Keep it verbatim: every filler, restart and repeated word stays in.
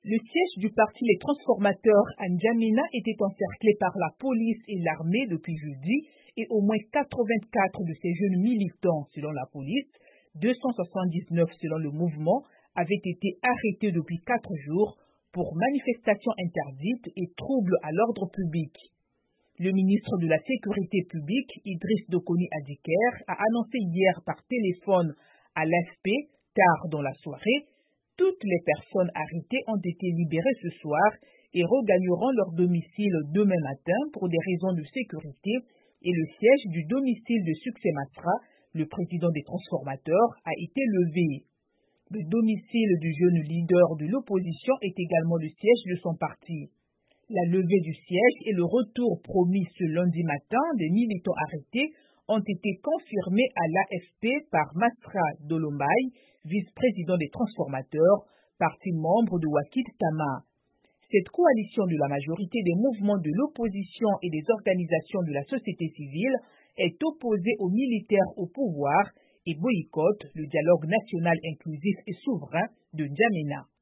Le siège du parti Les Transformateurs à N'Djamena était encerclé par la police et l'armée depuis jeudi et au moins quatre-vingt-quatre de ces jeunes militants, selon la police, deux cent soixante-dix-neuf selon le mouvement, avaient été arrêtés depuis quatre jours pour manifestations interdites et troubles à l'ordre public. Le ministre de la Sécurité publique, Idriss Dokoni Adiker, a annoncé hier par téléphone à l'A F P, tard dans la soirée, toutes les personnes arrêtées ont été libérées ce soir et regagneront leur domicile demain matin pour des raisons de sécurité et le siège du domicile de Succès Masra, le président des Transformateurs, a été levé. Le domicile du jeune leader de l'opposition est également le siège de son parti. La levée du siège et le retour promis ce lundi matin des militants arrêtés ont été confirmés à l'A F P par Masra Dolombay, vice-président des Transformateurs, parti membre de Wakil Tama. Cette coalition de la majorité des mouvements de l'opposition et des organisations de la société civile est opposée aux militaires au pouvoir et boycotte le dialogue national inclusif et souverain de N'Djamena.